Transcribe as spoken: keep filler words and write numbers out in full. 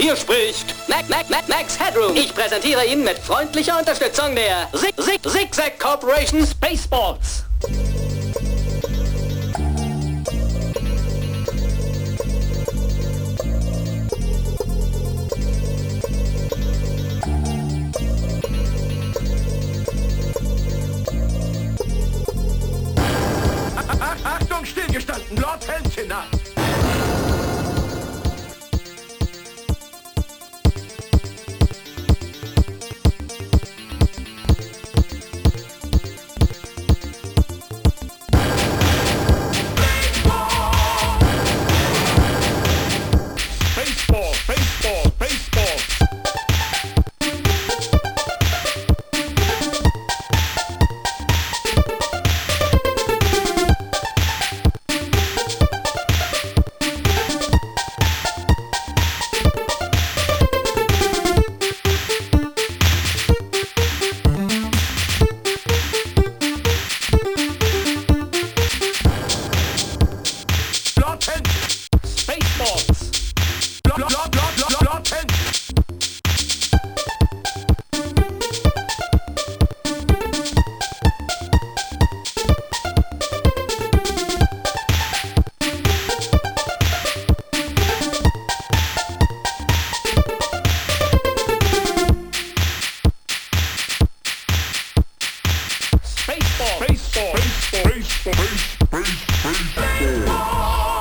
Hier spricht Mac, Mac, Mac, Max Headroom. Ich präsentiere Ihnen mit freundlicher Unterstützung der Zig, Zig, Zigzag Corporation Spaceballs. Achtung, stillgestanden, Lord Helmchinder! Baseball, Baseball, Baseball! Baseball, baseball, baseball, baseball, baseball, baseball.